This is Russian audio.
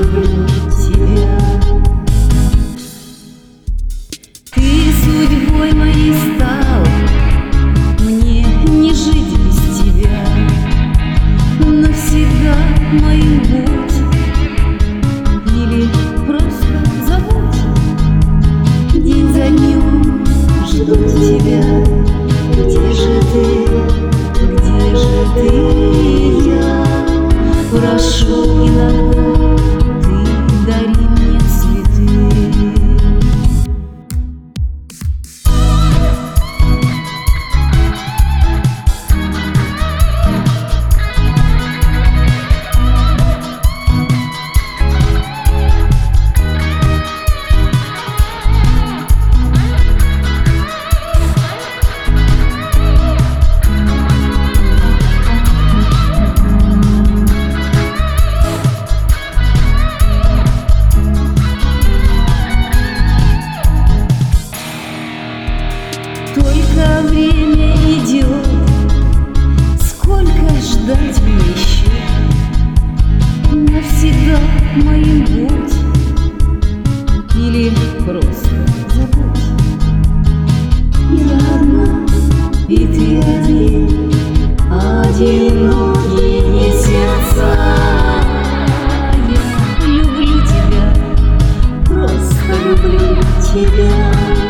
люблю тебя. Ты судьбой моей стал, мне не жить без тебя. Навсегда моим будь или просто забудь. День за днем жду тебя. Где же ты, где же ты? Я прошу иногда, ты дари мне цветы. Только время идет, сколько ждать мне еще? Навсегда моим будь или просто забудь. Я одна, и ты один, одинокие сердца. Я люблю тебя, просто люблю тебя.